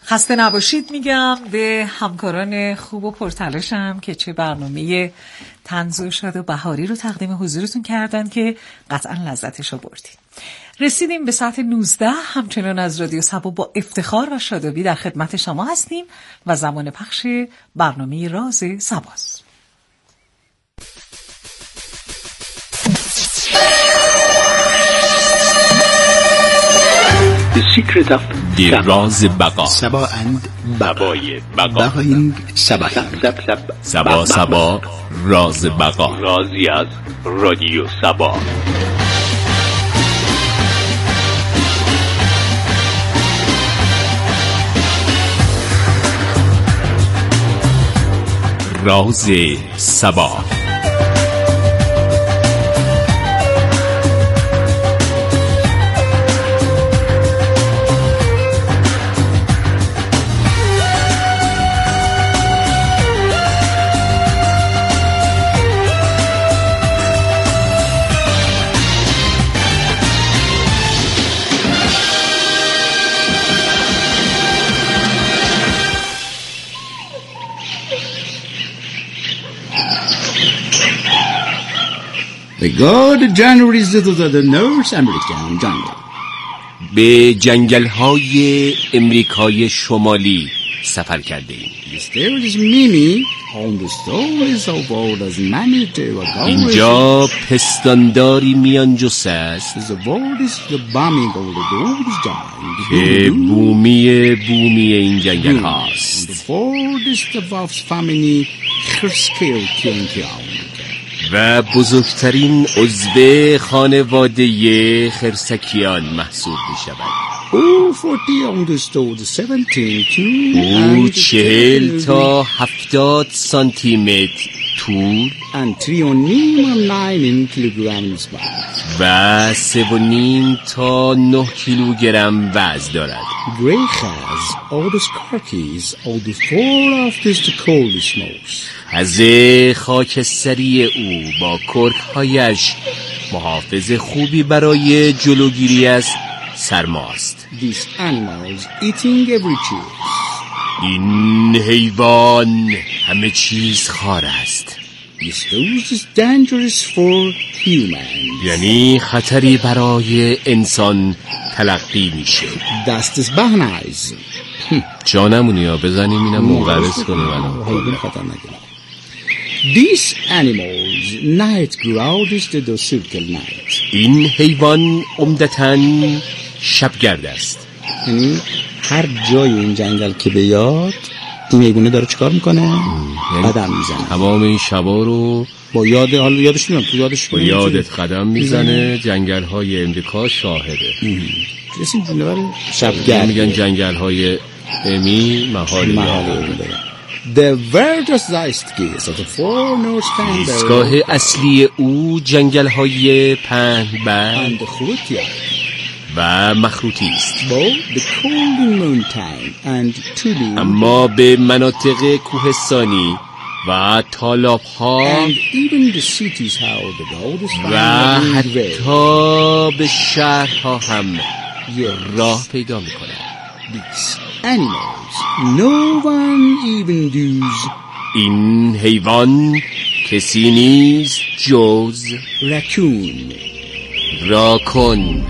خسته نباشید میگم به همکاران خوب و پرتلاشم که چه برنامه طنز و شاد و بهاری رو تقدیم حضورتون کردن که قطعا لذتش رو بردید. رسیدیم به ساعت 19، همچنان از رادیو سبا با افتخار و شادابی در خدمت شما هستیم و زمان پخش برنامه راز سباست. راز بقا سبا اند بقای بقا سبا سبا راز بقا، رازی از رادیو سبا. راز سبا. The God January's little the North American jungle. به جنگل‌های امریکای شمالی سفر کرده ایم. There is Mimi on the stories of all as many to اینجا پستانداری میان جسه است The world is the bombing of the doors giant. که بومی این جنگل هاست. The world is the Wolf's family scale killing. و بزرگترین عضو خانواده خرسکیان محسوب می شود. او 40 تا 70 سانتی متر طول و 3.5 تا 9 کیلوگرم وزن دارد. از خاکستری او با کرک‌هایش محافظ خوبی برای جلوگیری از سرماست. این حیوان همه چیز خار است. یعنی خطری برای انسان تلقی میشه. جانمونی ها بزنیم اینم منقرض کنیم. These animals night growl is the circle night. این حیوان عمدتاً شبگرد است. یعنی هر جای این جنگل که بیاد این حیوانه داره چیکار میکنه؟ قدم میزنه. تمام این شبا رو با یادش میاد. تو یادش با یادت قدم میزنه. جنگل های امریکا شاهده. این جونور شبگرد میگن جنگل های امی محالی. The weirdest of the four north ایستگاه اصلی او جنگل های پهن‌برگ و مخروطی است. اما به مناطق کوهستانی و تالاب ها و حتی به شهرها هم راه پیدا می کنند. No one even does. این حیوان کسی نیست جز راکون.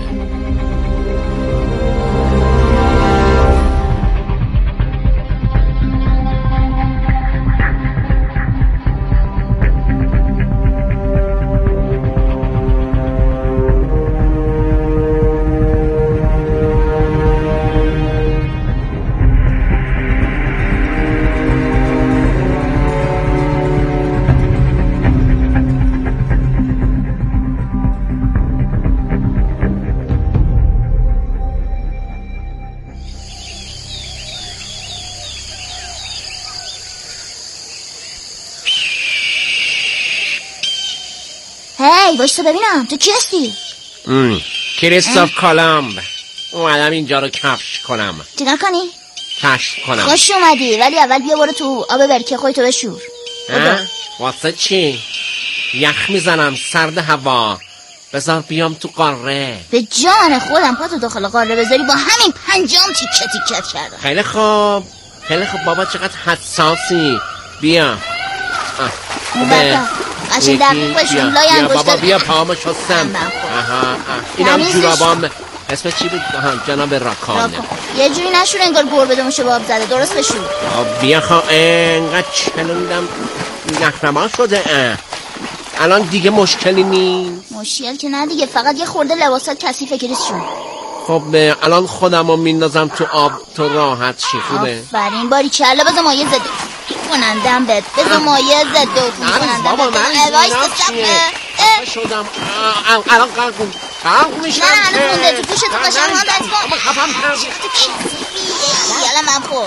هی باشو ببینم تو کی هستی؟ کریستوف کولومب. اومدم اینجا رو کشف کنم. چیکار کنی؟ کشف کنم. خوش اومدی ولی اول بیا برو تو آب برکه خودتو بشور. واسه چی؟ یخ میزنم، سرد هوا. بذار بیام تو قاره. به جان خودم پاتو داخل قاره بذاری با همین پنجام تیکه تیکت کردم. خیلی خوب بابا چقدر حساسی. بیا بابا قشنگ دقیقشون لای انگشتر. بابا بیا پاهامو شستم. اینم جورابام. اسم چی بود؟ جناب راکان. یه جوری نشور انگار گربه موشه باب زده. درست بشور. بیا خب انقدر چلوندم نخنما شده. الان دیگه مشکلی نیست. مشکل که نه دیگه، فقط یه خورده لباسات کثیفه که ریزشون. خب الان خودمو میندازم تو آب تو راحت شی. خوبه؟ آفرین باریکلا. بذار مایه ضد کنندم بهت. بذار مایه ضد کنندم. بابا من شدم. الان قلق میشم. نه الان مونده تو پوشت قشنگ هم دست کن. بابا خفم کردم. یالا من خور.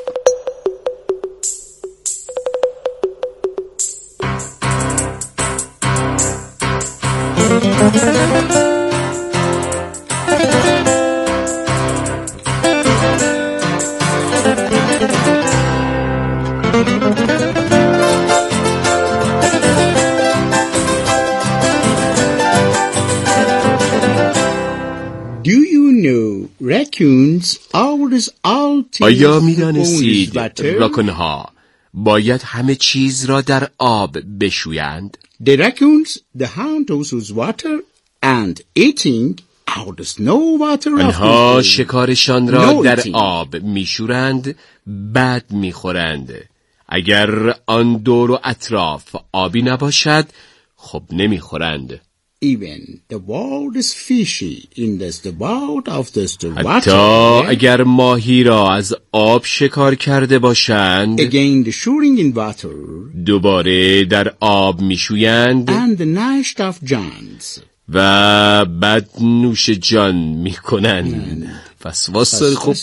Do you know raccoons always all آیا می‌دانستید راکون‌ها باید همه چیز را در آب بشویند؟ The raccoons, the hunt also water and eating out the snow water. آنها شکارشان را در آب میشورند بعد میخورند. اگر آن دور و اطراف آبی نباشد خب نمیخورند. Even the wildest fishy in the world of the water. حتی اگر ماهی را از آب شکار کرده باشند again the shooting in water دوباره در آب میشویند and the nest of giants و بعد نوش جان میکنند. وسواس خوب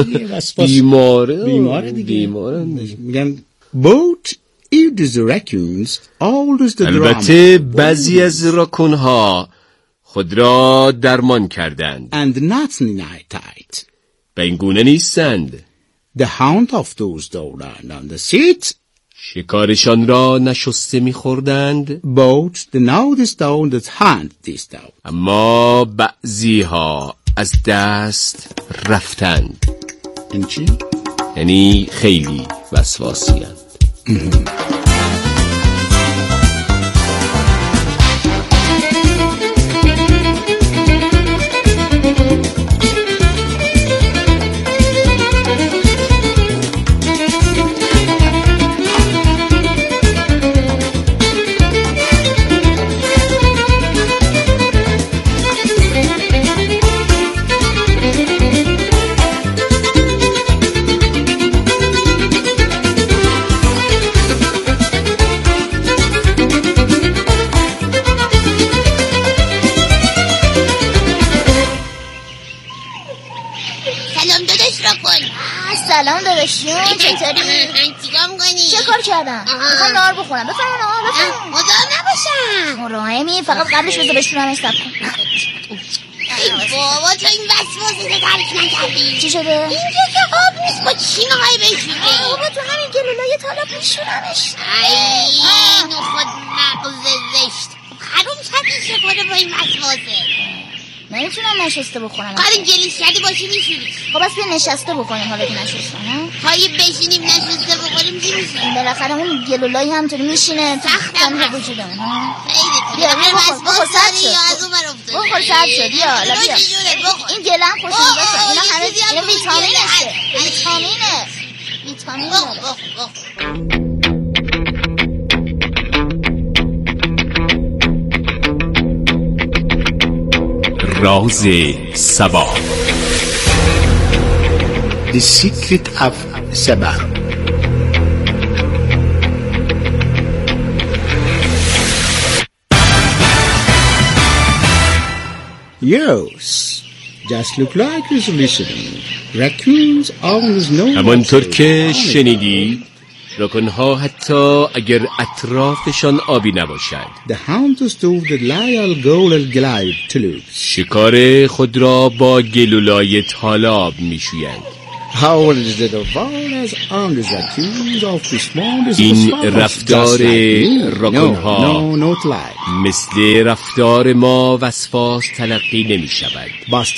بیماره دیگه. میگن both eat the raccoons always the البته بعضی از راکون‌ها خود را درمان کردند and not night و این گونه نیستند. the hound of those down on the seat شکارشان را نشسته می‌خوردند. both the nowest down that hunt this down. اما بعضی ها از دست رفتند. این چی؟ یعنی خیلی وسواسی‌اند. سلام داداشیون، چطوری؟ چیکار می‌کنی؟ چه کار کردم؟ میخوام نهار بخورم. بفرمایید آقا بفرمایید. مزاحم نباشم. مراهمی فقط قبلش بذار بشورم حساب کن. بابا تو این وسواسه رو ترک نکردی. چی شده؟ اینجا که آب نیست، با چی نهایی بشوری؟ بابا تو همین گلولای طالب میشورمش. ای نخود مغز زشت. حروم کردی چه با این وسواسه؟ نمیتونم نشسته بخورم. کاری گلیش کردی باشی میشوری. خب بس بیا نشسته بکنیم حالا که نشستم. پایی بشینیم نشسته بخوریم چی میشه؟ بالاخره اون گلولای همطوری میشینه تنها وجودمون. خیلی بیا بخور سرد شد. از اون برم افتاد. بخور سرد شد. بیا این گلم خوشم بسن. اینا همه ویتامینشه. ویتامینه. راز سبا. The secret of Saba. Yes, just look like you're listening. Raccoons always know. همانطور که شنیدید راکون‌ها حتی اگر اطرافشان آبی نباشد The hunters do the lion gold glide to lose. شکار خود را با گلولای تالاب میشویند. این رفتار راکون‌ها مثل رفتار ما وسواس تلقی نمی شود.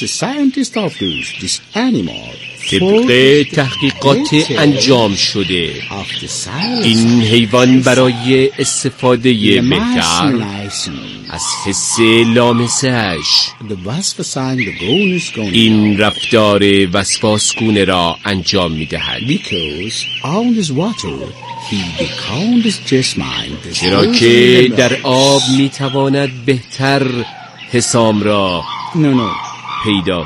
طبق تحقیقات انجام شده این حیوان برای استفاده بهتر از حس لامسه‌اش این رفتار وسواسگونه را انجام می‌دهد. چرا که در آب می‌تواند بهتر حسام را پیدا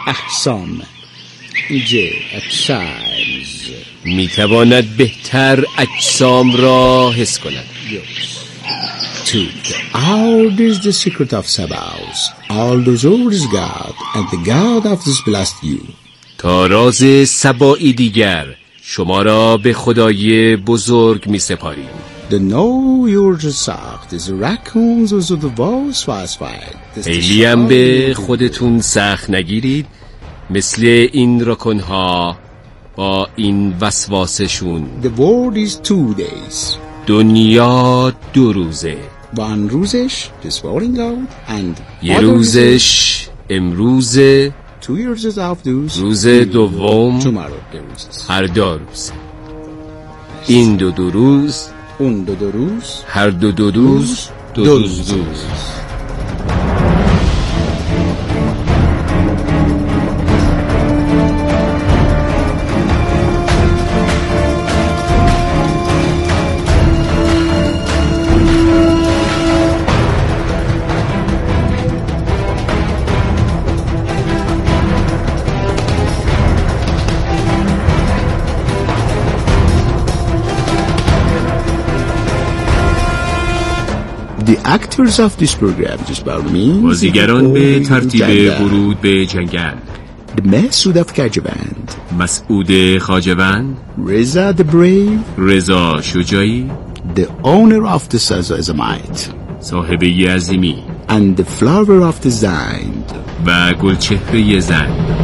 می‌تواند بهتر اجسام را حس کند. Out is the secret of Sabaoth. All those old is God, and the God of this blessed you. تا راز سبایی دیگر شما را به خدای بزرگ می سپاریم. The know your sacht is raccoons or the voice was fight. خیلی هم به خودتون سخت نگیرید، مثل این راکون‌ها با این وسواسشون. The word is 2 days. دنیا 2 روزه. One روزش this morning out and یه روزش امروزه. 2 years after روز دوم هر 2 روز. این 2 روز اون 2 روز هر 2 روز 2 روز. The actors of this program just about me. بازیگران به ترتیب ورود به جنگل: مسعود of کجوند، مسعود خواجوند، رضا the brave، رضا شجاعی، the owner of the Sazazamite، صاحبه عظیمی، and the flower of the Zind، و گلچهره زند.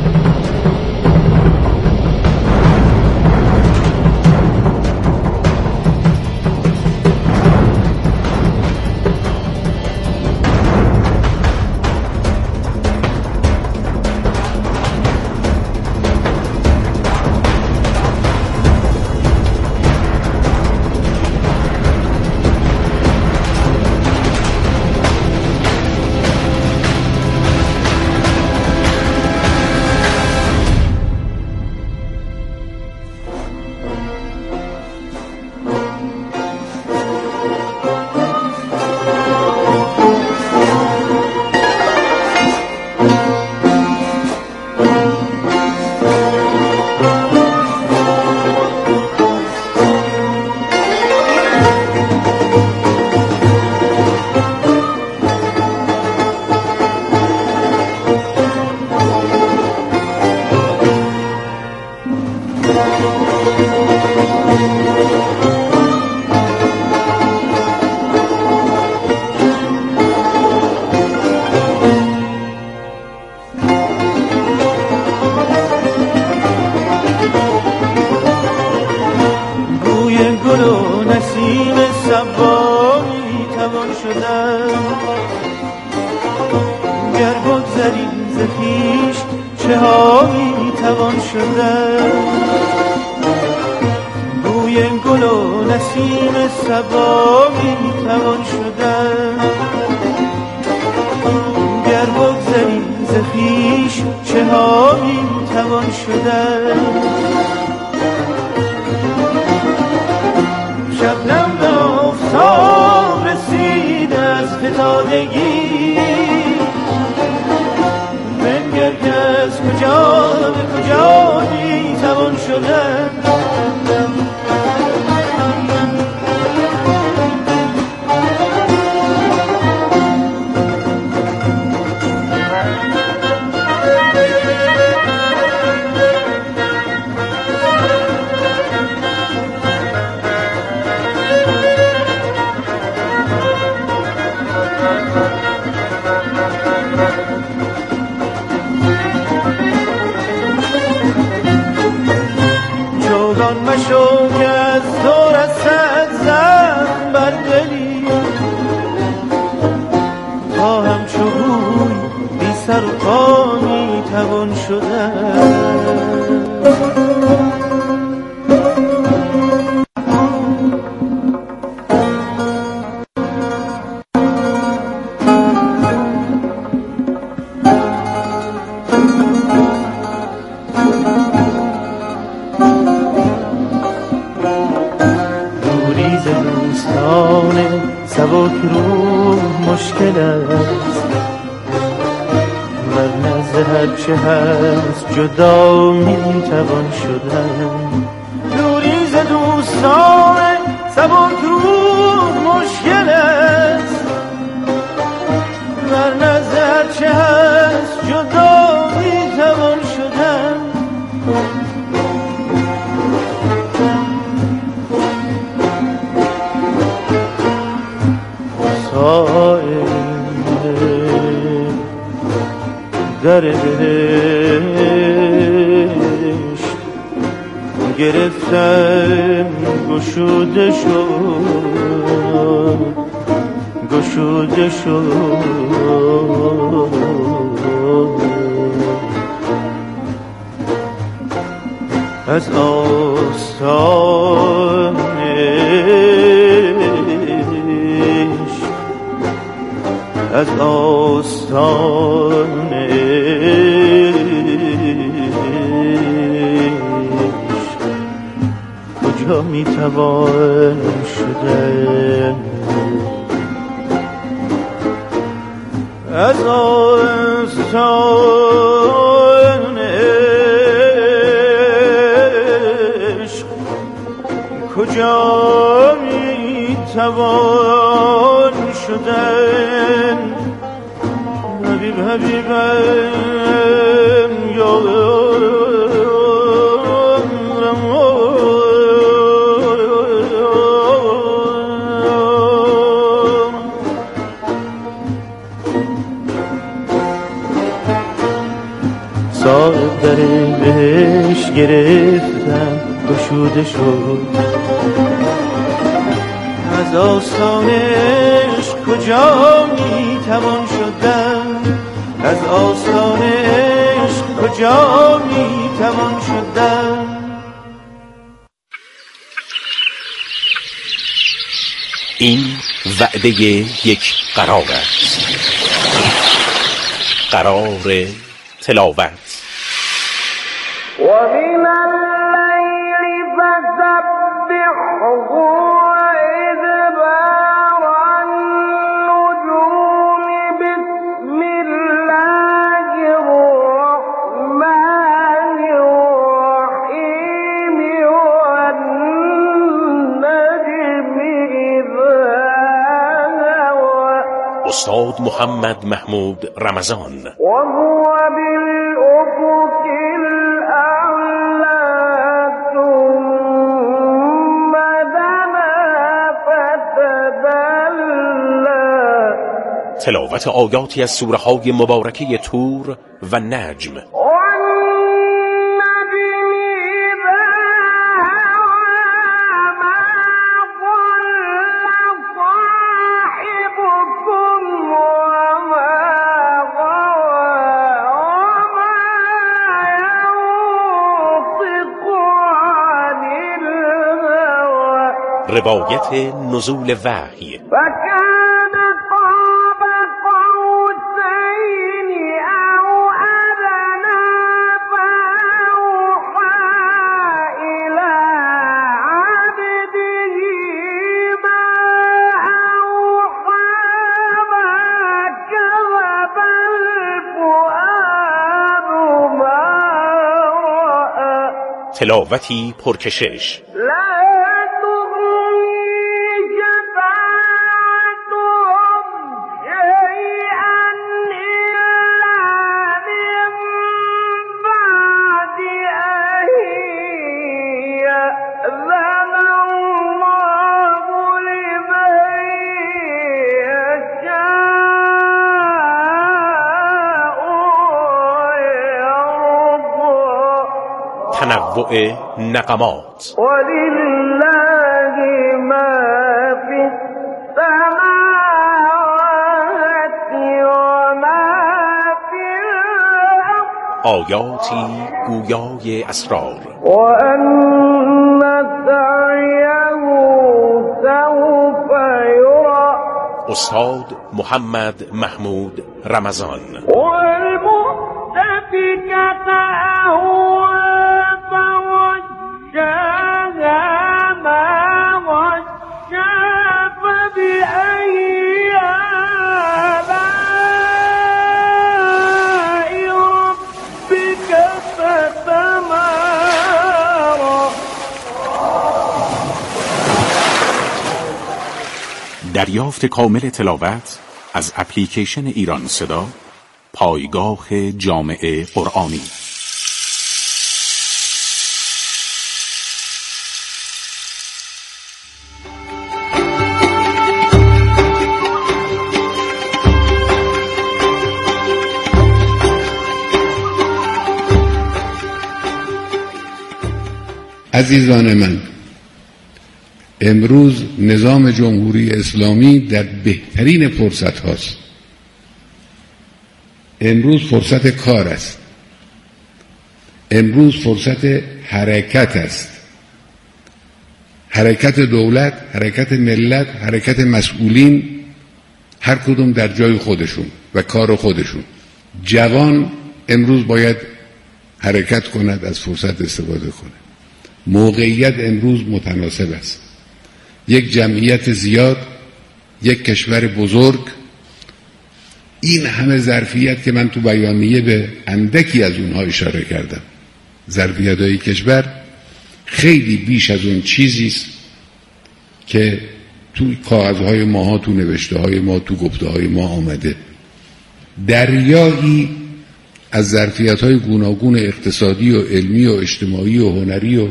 توان شدن. سبک رو مشکل است، ورنه ز هرچه هست جدا میتوان شدن. دوری ز دوستان سبک رو مشکل است، ورنه ز هرچه هست جدا میتوان شدن. در بهشت گرفتم گشوده شد، گشوده شد. از آستان از آستان عشق کجا میتوان شدن؟ از آستان عشق کجا میتوان شدن؟ حبیبم یارم صاحب در بهش گرفتم گشوده شد. از آستانش کجا میتوان شدن؟ از آستان عشق کجا میتوان شدن؟ این وعده یک قرار است، قرار تلاوت. و من اللیل فسبحه استاد محمد محمود رمضان. تلاوت آیاتی از سوره های مبارکه طور و نجم. روایت نزول وحی. تلاوتی پرکشش. تنوع نغمات. ولله ما فی السماوات و ما فی الارض. آیاتی گویای اسرار. استاد محمد محمود رمضان. دریافت کامل تلاوت از اپلیکیشن ایران صدا، پایگاه جامع قرآنی. عزیزان من، امروز نظام جمهوری اسلامی در بهترین فرصت هاست. امروز فرصت کار است. امروز فرصت حرکت است. حرکت دولت، حرکت ملت، حرکت مسئولین، هر کدوم در جای خودشون و کار خودشون. جوان امروز باید حرکت کند، از فرصت استفاده کنه. موقعیت امروز متناسب است. یک جمعیت زیاد، یک کشور بزرگ، این همه ظرفیت که من تو بیانیه به اندکی از اونها اشاره کردم. ظرفیت‌های کشور خیلی بیش از اون چیزیست که تو کاغذهای ماها، تو نوشته‌های ما، تو گفته‌های ما آمده. دریایی از ظرفیت‌های گوناگون اقتصادی و علمی و اجتماعی و هنری و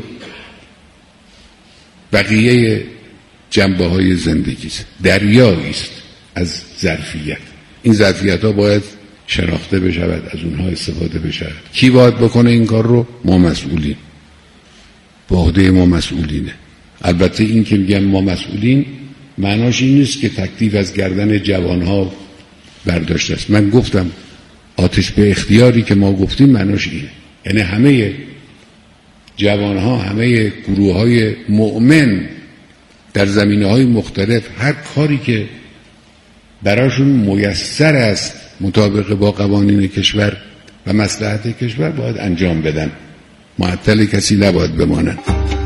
بقیه جنبه‌های زندگی، دریایی است از ظرفیت. این ظرفیت‌ها باید شناخته بشود، از اونها استفاده بشود. کی باید بکنه این کار رو؟ ما مسئولین. با عهده ما مسئولینه. البته این که میگم ما مسئولین معناش این نیست که تکلیف از گردن جوانها برداشته است. من گفتم آتش به اختیاری که ما گفتیم معناش اینه، یعنی همه جوانها، همه گروه‌های مؤمن در زمینه‌های مختلف هر کاری که براشون میسر است مطابق با قوانین کشور و مصلحت کشور باید انجام بدن. معطل کسی نباید بمانند.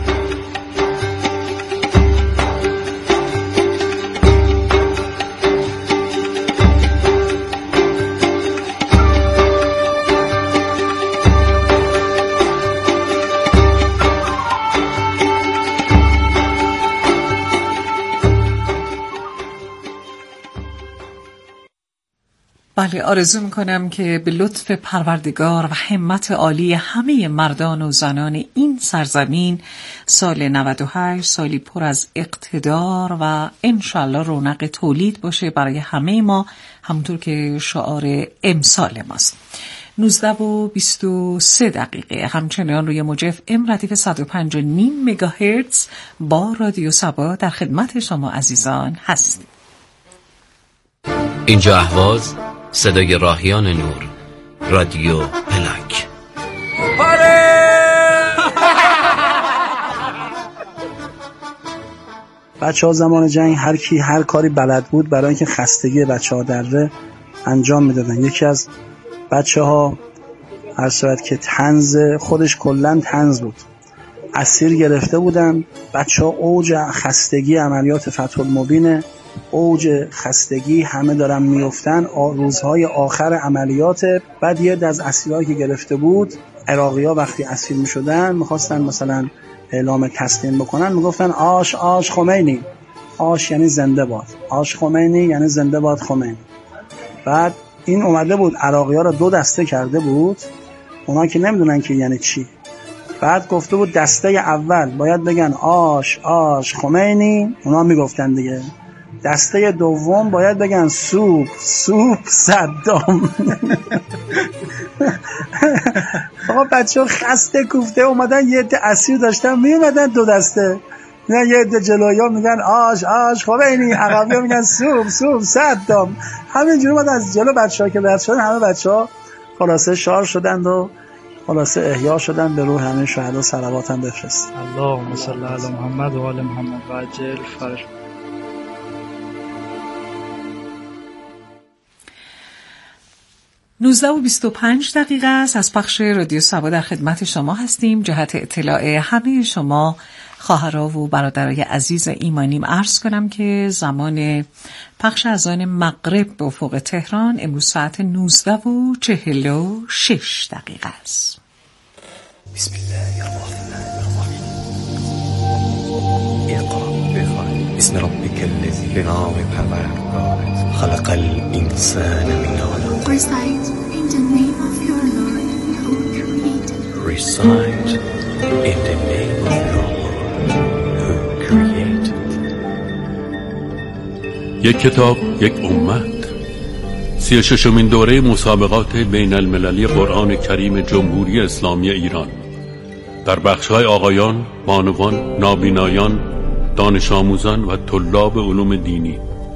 بله، آرزو میکنم که به لطف پروردگار و همت عالی همه مردان و زنان این سرزمین سال 98 سالی پر از اقتدار و انشالله رونق تولید باشه برای همه ما، همونطور که شعار امسال ماست. 19:23 همچنان روی موج FM ردیف 105.5 مگاهرتز با رادیو سبا در خدمت شما عزیزان هستیم. اینجا اهواز، صدای راهیان نور، رادیو پلاک. بچه‌ها زمان جنگ هر کی هر کاری بلد بود برای اینکه خستگی بچه‌ها دره انجام میدادن. یکی از بچه‌ها هر صورت که طنز خودش کلاً طنز بود، اسیر گرفته بودن. بچه‌ها اوج خستگی عملیات فتح المبین، اوج خستگی، همه دارن میافتن. روزهای آخر عملیات. بعد یه از اسیرایی که گرفته بود، عراقی‌ها وقتی اسیر میشدن میخواستن مثلا اعلام تسلیم بکنن، میگفتن آش آش خمینی. آش یعنی زنده باد، آش خمینی یعنی زنده باد خمینی. بعد این اومده بود عراقی‌ها رو 2 دسته کرده بود، اونا که نمیدونن که یعنی چی. بعد گفته بود دسته اول باید بگن آش آش خمینی، اونا میگفتن دیگه. دسته دوم باید بگن سوپ سوپ صدام. آقا بچه‌ها خسته کوفته اومدن، یه عده اسیر داشتن میومدن 2 دسته، میگن یه عده جلویا میگن آش آش خمینی، عقبیا میگن سوپ سوپ صدام. همینجوری اومدن از جلو بچه‌ها که رد شدن، همه بچه‌ها خلاصه شعار شدند و خلاصه احیا شدن. به روح همه شهدا صلوات هم بفرست. اللهم صل علی محمد و آل محمد و عجل فرج. 19:25 است. از پخش رادیو سبا در خدمت شما هستیم. جهت اطلاع همه شما خواهرها و برادرای عزیز ایمانیم عرض کنم که زمان پخش اذان مغرب به افق تهران امروز ساعت 19:46 است. بسم الله الرحمن الرحیم. اقرأ باسم ربک الذی، به نام پروردگارت، خلق الانسان من علق. Recite in the name of your Lord who created. Recite in the name of your Lord who created. یک کتاب یک امت. 36مین دوره مسابقات بین المللی قرآن کریم جمهوری اسلامی ایران در بخش‌های آقایان، بانوان، نابینایان، دانش آموزان و طلاب علوم دینی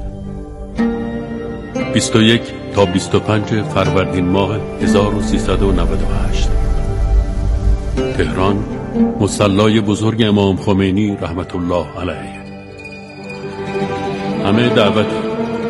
21 تا 25 فروردین ماه 1398 تهران، مصلی بزرگ امام خمینی رحمت الله علیه. همه دعوت.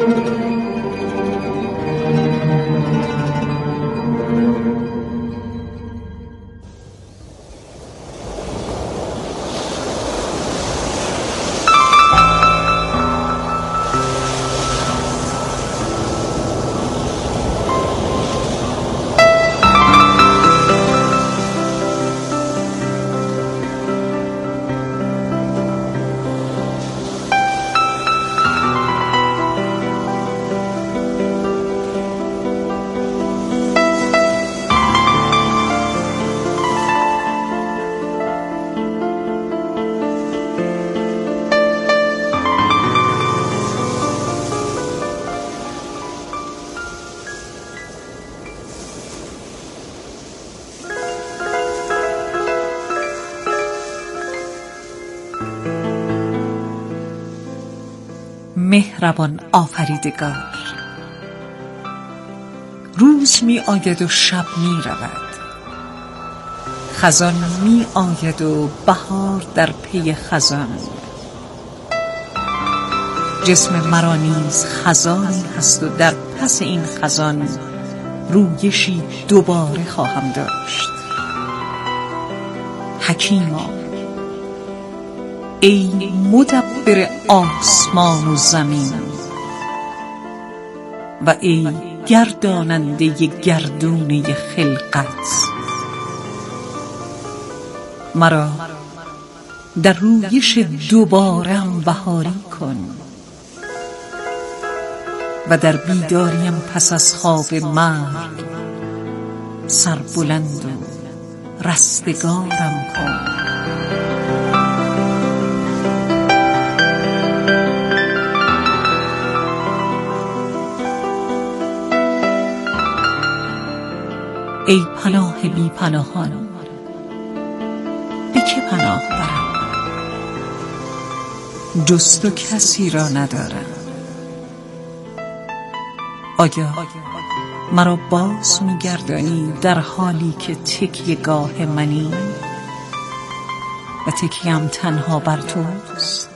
مهربان آفریدگار، روز می آید و شب می رود، خزان می آید و بهار در پی خزان. جسم مرا نیز خزانی هست و در پس این خزان رویشی دوباره خواهم داشت. حکیما، ای مدبر آسمان و زمین و ای گرداننده گردونه خلقت، مرا در رویش دوبارم بهاری کن و در بیداریم پس از خواب مرگ سربلند و رستگارم کن. ای پناه بی پناهان، به که پناه برم؟ جز تو کسی را ندارم. آیا مرا باز می‌گردانی در حالی که تکیه‌گاه منی و تکیه‌ام تنها بر توست؟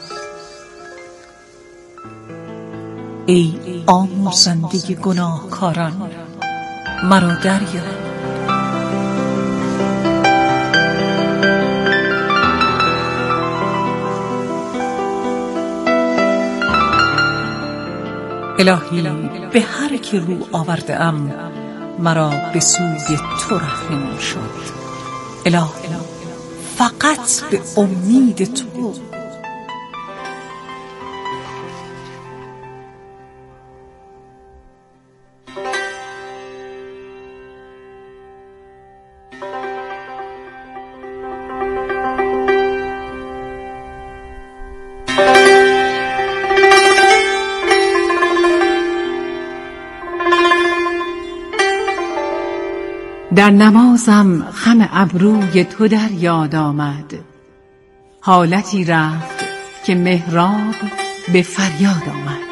ای آمرزنده گناهکاران، مرا دریاب. الهی، به هر که رو آورده ام مرا به سوی تو رهنمون شد. الهی، فقط به امید تو. در نمازم خم ابروی تو در یاد آمد، حالتی رفت که محراب به فریاد آمد.